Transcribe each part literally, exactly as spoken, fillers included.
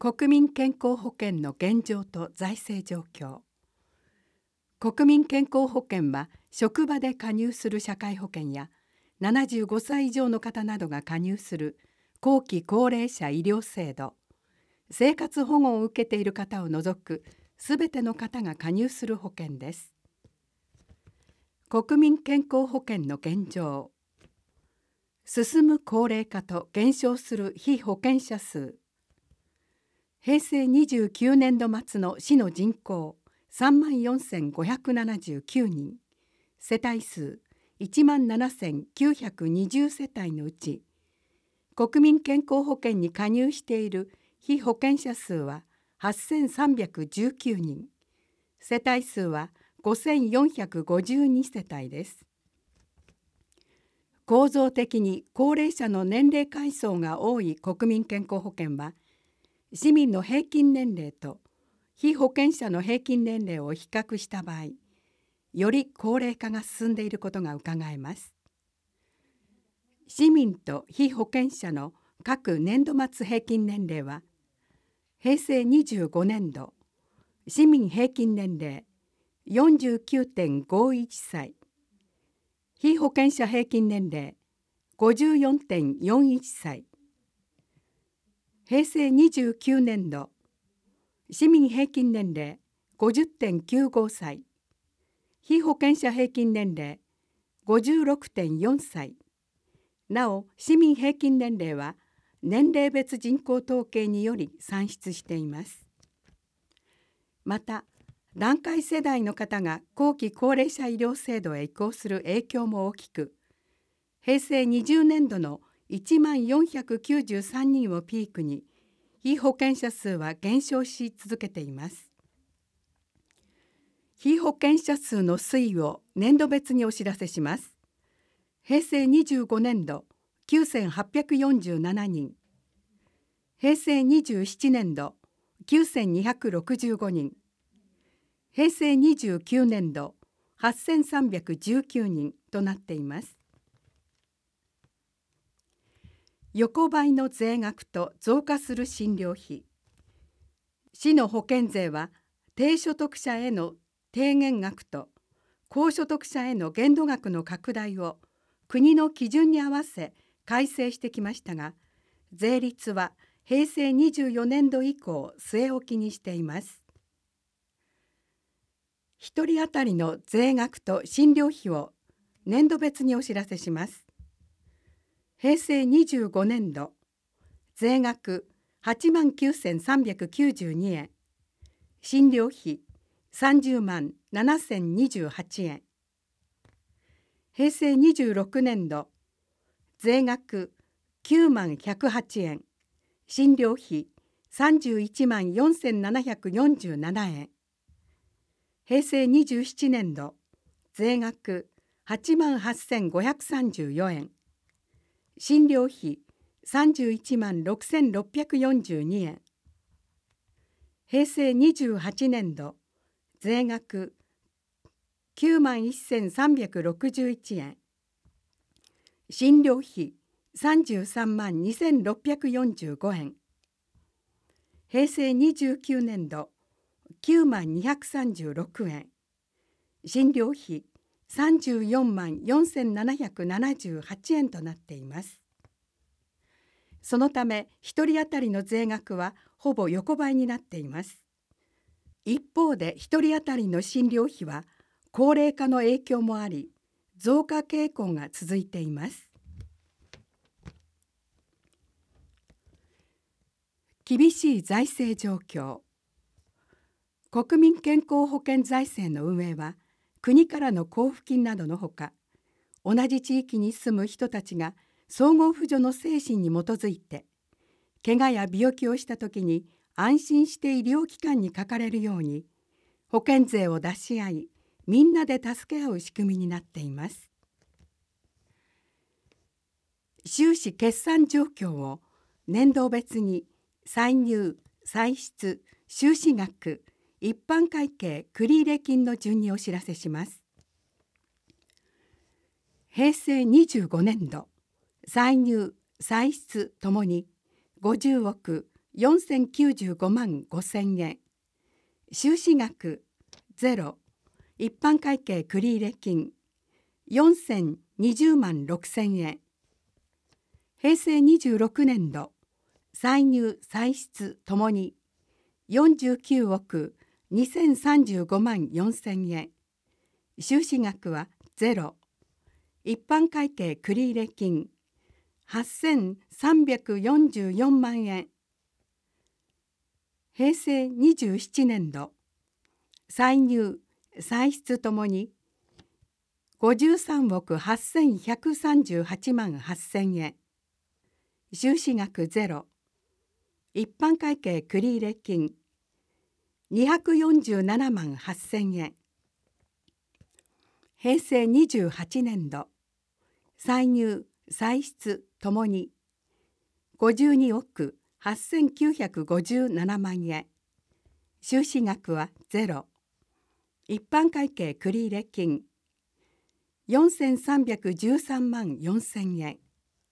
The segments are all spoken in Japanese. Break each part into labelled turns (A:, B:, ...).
A: 国民健康保険の現状と財政状況。国民健康保険は職場で加入する社会保険やななじゅうごさい以上の方などが加入する後期高齢者医療制度、生活保護を受けている方を除くすべての方が加入する保険です。国民健康保険の現状。進む高齢化と減少する被保険者数。平成にじゅうきゅうねんど末の市の人口さんまんよんせんごひゃくななじゅうきゅうにん、世帯数いちまんななせんきゅうひゃくにじゅう世帯のうち、国民健康保険に加入している被保険者数ははっせんさんびゃくじゅうきゅうにん、世帯数はごせんよんひゃくごじゅうに世帯です。構造的に高齢者の年齢階層が多い国民健康保険は、市民の平均年齢と被保険者の平均年齢を比較した場合、より高齢化が進んでいることがうかがえます。市民と被保険者の各年度末平均年齢は、平成にじゅうごねんど市民平均年齢 よんじゅうきゅうてんごいち 歳、被保険者平均年齢 ごじゅうよんてんよんいち 歳、平成にじゅうきゅうねんど市民平均年齢 ごじゅってんきゅうご 歳、被保険者平均年齢 ごじゅうろくてんよん 歳。なお、市民平均年齢は年齢別人口統計により算出しています。また、団塊世代の方が後期高齢者医療制度へ移行する影響も大きく、平成にじゅうねんどのいちまんよんひゃくきゅうじゅうさんにんをピークに、被保険者数は減少し続けています。被保険者数の推移を年度別にお知らせします。平成にじゅうごねんどきゅうせんはっぴゃくよんじゅうななにん、平成にじゅうななねんどきゅうせんにひゃくろくじゅうごにん、平成にじゅうきゅうねんどはっせんさんびゃくじゅうきゅうにんとなっています。横ばいの税額と増加する診療費。市の保険税は低所得者への低減額と高所得者への限度額の拡大を国の基準に合わせ改正してきましたが、税率は平成にじゅうよねんど以降据え置きにしています。ひとり当たりの税額と診療費を年度別にお知らせします。平成にじゅうごねんど税額はちまんきゅうせんさんびゃくきゅうじゅうにえん、診療費さんじゅうまんななせんにじゅうはちえん。平成にじゅうろくねんど税額きゅうまんひゃくはちえん、診療費さんじゅういちまんよんせんななひゃくよんじゅうななえん。平成にじゅうななねんど税額はちまんはっせんごひゃくさんじゅうよえん、診療費さんじゅういちまんろくせんろっぴゃくよんじゅうにえん。平成にじゅうはちねんど税額きゅうまんせんさんびゃくろくじゅういちえん、診療費さんじゅうさんまんにせんろっぴゃくよんじゅうごえん。平成にじゅうきゅうねんどきゅうまんにひゃくさんじゅうろくえん、診療費さんじゅうよんまんよんせんななひゃくななじゅうはちえんとなっています。そのためひとり当たりの税額はほぼ横ばいになっています。一方でひとり当たりの診療費は高齢化の影響もあり、増加傾向が続いています。厳しい財政状況。国民健康保険財政の運営は国からの交付金などのほか、同じ地域に住む人たちが相互扶助の精神に基づいて、怪我や病気をしたときに安心して医療機関にかかれるように、保険税を出し合い、みんなで助け合う仕組みになっています。収支決算状況を年度別に歳入、歳出、収支額、一般会計繰入金の順にお知らせします。平成にじゅうごねんど歳入、歳出ともにごじゅうおくよんせんきゅうじゅうごまんごせんえん。収支額ゼロ。一般会計繰入金よんせんにじゅうまんろくせんえん。平成にじゅうろくねん度歳入歳出ともによんじゅうきゅうおくにせんさんじゅうごまんよんせんえん。収支額はゼロ。一般会計繰入金はっせんさんびゃくよんじゅうよんまんえん。平成にじゅうななねん度歳入歳出ともにごじゅうさんおくはっせんひゃくさんじゅうはちまんはっせんえん。収支額ゼロ。一般会計繰入金にひゃくよんじゅうななまんはっせんえん。平成にじゅうはちねん度歳入歳出ともにごじゅうにおくはっせんきゅうひゃくごじゅうななまんえん。収支額はゼロ。一般会計繰入金よんせんさんびゃくじゅうさんまんよんせんえん。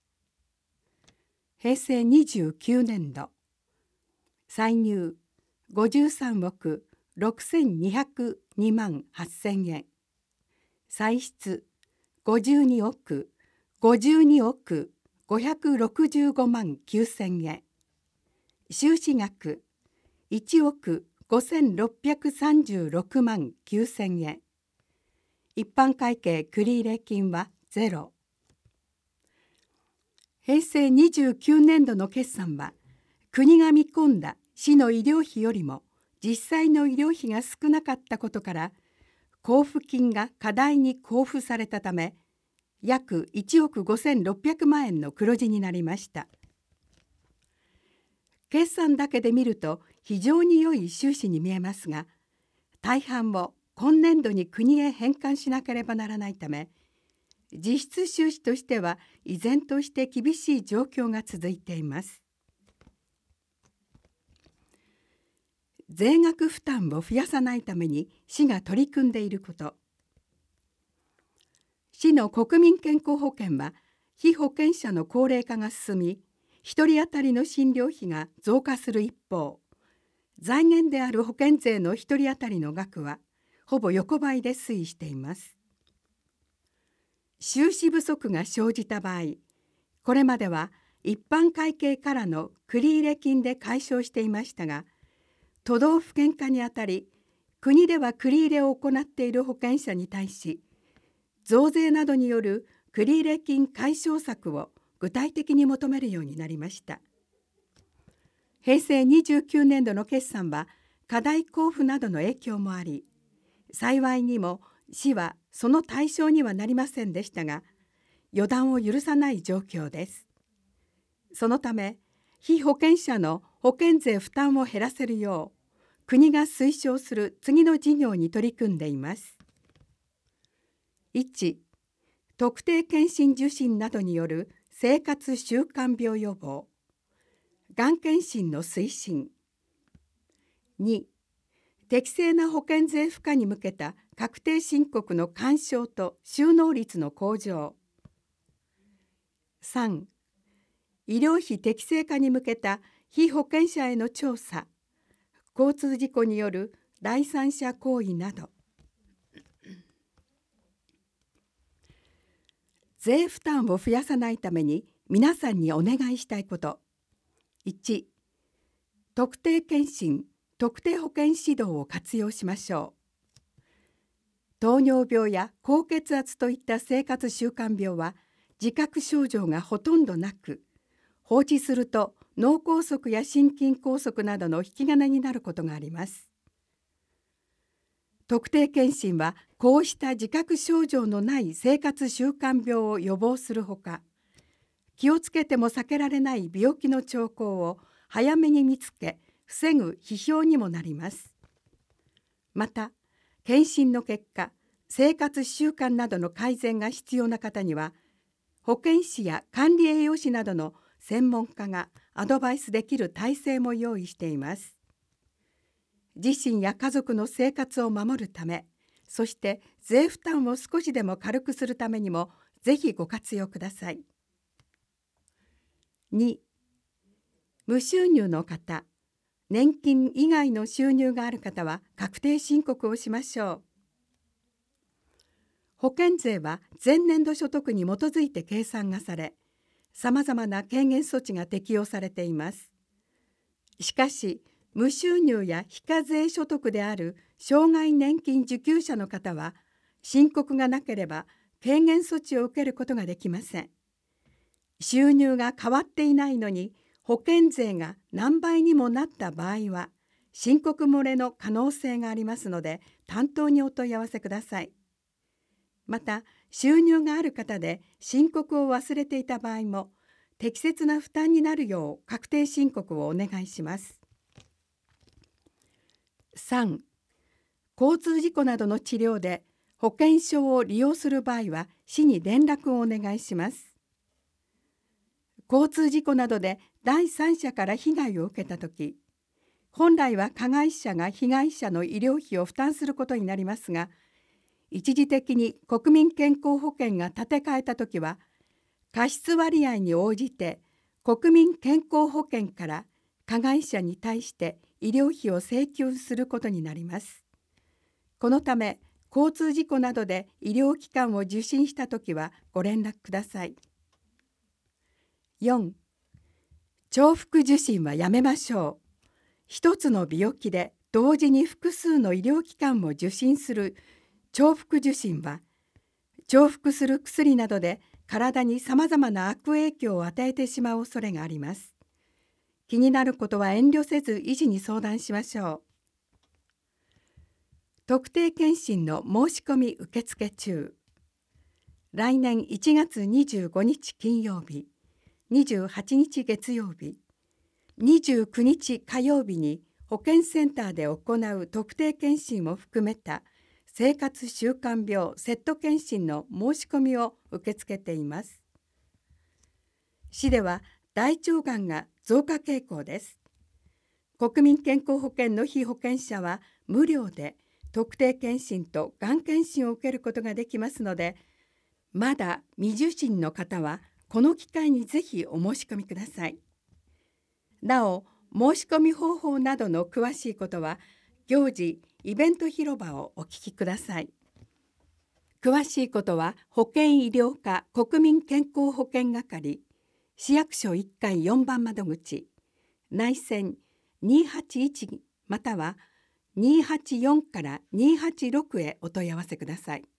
A: 平成にじゅうきゅうねん度歳入ごじゅうさんおくろくせんにひゃくにまんはっせんえん。歳出ごじゅうにおくごじゅうにおくごひゃくろくじゅうごまんきゅうせんえん。収支額いちおくごせんろっぴゃくさんじゅうろくまんきゅうせんえん。一般会計繰入金はゼロ。平成にじゅうきゅうねん度の決算は国が見込んだ市の医療費よりも実際の医療費が少なかったことから交付金が過大に交付されたため約いちおくごせんろっぴゃくまんえんの黒字になりました。決算だけで見ると非常に良い収支に見えますが、大半を今年度に国へ返還しなければならないため、実質収支としては依然として厳しい状況が続いています。税額負担を増やさないために市が取り組んでいること。市の国民健康保険は被保険者の高齢化が進み、ひとり当たりの診療費が増加する一方、財源である保険税のひとり当たりの額はほぼ横ばいで推移しています。収支不足が生じた場合、これまでは一般会計からの繰入金で解消していましたが、都道府県化にあたり、国では繰入を行っている保険者に対し、増税などによる繰入金解消策を具体的に求めるようになりました。平成にじゅうきゅうねん度の決算は過大交付などの影響もあり、幸いにも市はその対象にはなりませんでしたが、予断を許さない状況です。そのため、被保険者の保険税負担を減らせるよう、国が推奨する次の事業に取り組んでいます。いち. 特定健診受診などによる生活習慣病予防、がん検診の推進。に. 適正な保険税付加に向けた確定申告の勧奨と収納率の向上。さん. 医療費適正化に向けた被保険者への調査、交通事故による第三者行為など。税負担を増やさないために皆さんにお願いしたいこと。いち. 特定健診、特定保険指導を活用しましょう。糖尿病や高血圧といった生活習慣病は自覚症状がほとんどなく、放置すると脳梗塞や心筋梗塞などの引き金になることがあります。特定健診はこうした自覚症状のない生活習慣病を予防するほか、気をつけても避けられない病気の兆候を早めに見つけ防ぐ指標にもなります。また、検診の結果、生活習慣などの改善が必要な方には、保健師や管理栄養士などの専門家がアドバイスできる体制も用意しています。自身や家族の生活を守るため、そして税負担を少しでも軽くするためにも、ぜひご活用ください。に. 無収入の方、年金以外の収入がある方は確定申告をしましょう。保険税は前年度所得に基づいて計算がされ、さまざまな軽減措置が適用されています。しかし、無収入や非課税所得である障害年金受給者の方は、申告がなければ軽減措置を受けることができません。収入が変わっていないのに保険税が何倍にもなった場合は、申告漏れの可能性がありますので、担当にお問い合わせください。また、収入がある方で申告を忘れていた場合も、適切な負担になるよう確定申告をお願いします。さん. 交通事故などの治療で保険証を利用する場合は、市に連絡をお願いします。交通事故などで第三者から被害を受けたとき、本来は加害者が被害者の医療費を負担することになりますが、一時的に国民健康保険が立て替えたときは、過失割合に応じて国民健康保険から加害者に対して医療費を請求することになります。このため、交通事故などで医療機関を受診したときはご連絡ください。よん. 重複受診はやめましょう。一つの病気で同時に複数の医療機関を受診する重複受診は、重複する薬などで体にさまざまな悪影響を与えてしまう恐れがあります。気になることは遠慮せず医師に相談しましょう。特定健診の申し込み受付中。来年いちがつにじゅうごにち金曜日、にじゅうはちにち月曜日、にじゅうくにち火曜日に保健センターで行う特定健診を含めた生活習慣病セット健診の申し込みを受け付けています。市では大腸がんが増加傾向です。国民健康保険の被保険者は無料で特定健診とがん検診を受けることができますので、まだ未受診の方はこの機会にぜひお申し込みください。なお、申し込み方法などの詳しいことは、行事イベント広場をお聞きください。詳しいことは、保険医療課国民健康保険係、市役所いっかいよんばん窓口、内線にーはちいちまたはにーはちよんからにーはちろくへお問い合わせください。